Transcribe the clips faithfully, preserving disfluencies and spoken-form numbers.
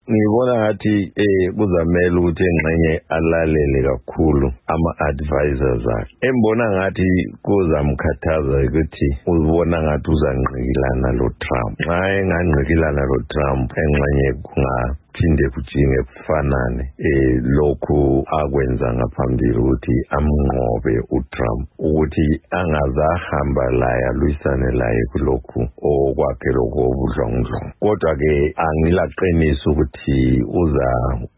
ngibona ngathi eh kuzamela ukuthi engxenye alalele kakhulu ama-advisors akhe. Embona ngathi kuzamkhathaza ukuthi uzibona ngathi uzanqikilana lo Trump. Nxa enganqikilana lo Trump engxenye kunga phinde kujinge kufanane eh lokhu akwenza ngaphambili ukuthi amnqobe uTrump ukuthi angazahamba laye alwisane laye kulokhu okwakhe lokho obudlongdlongo. Kodwa ke angilaqinisa ukuthi uza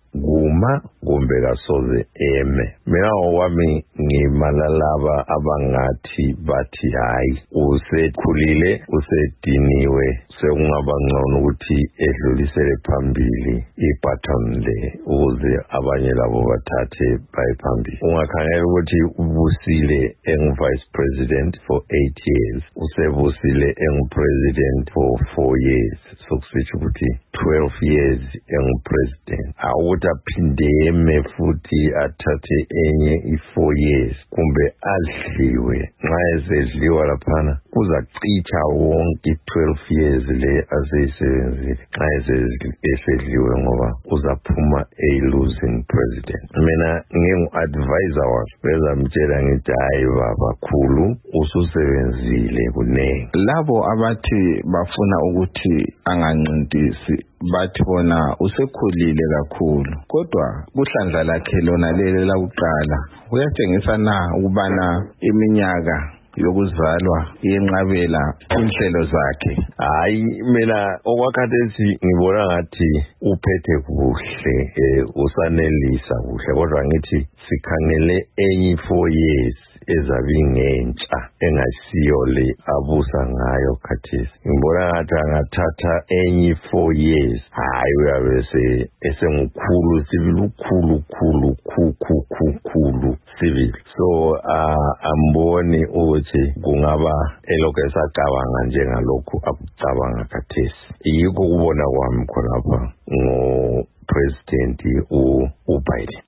kuma kumbe kasoze eme. Mina owami ngimalalaba abangathi bathi hayi usekhulile usediniwe sekungaba ngcono ukuthi edlulisele phambili ibaton le ukuze abanye labo bathathe baye phambili. Ungakhangela ukuthi ubusile engu-vice president for eight years, usebusile engu-president for four years, sokusitsho ukuthi twelve years engu-president. Awukuthi aphindeme futhi athathe enye i-four years kumbe adliwe. Nxa esedliwa laphana kuzacitsha wonke twelve years le aseyisebenzile. Nxa esedliwe ngoba uzaphuma a-losing president. Mina ngingu-advisor wakhe bezamtshela ngithi hayi baba khulu ususebenzile kunengi. Labo abathi bafuna ukuthi angancintisi bathi bona usekhulile kakhulu, kodwa kuhlandla lakhe lona leli lakuqala uyatshengisa na ukubana iminyaka yokuzalwa yenqabela inhlelo zakhe. Hayi mina okwakhathesi ngibona ngathi uphethe kuhle eh usanelisa kuhle, kodwa ngithi sikhangele enye four years ezabingentsha engasiyo le abusa ngayo khathesi. Ngibona ngathi angathatha enye four years hayi uyabese esengukhulu sibili ukhulu khulu khulu khulu sibili. So uh, amboni ukuthi kungaba elokho esacabanga njengalokhu akucabanga khathesi. Yikho kubona kwami khonapha ngo president u Biden.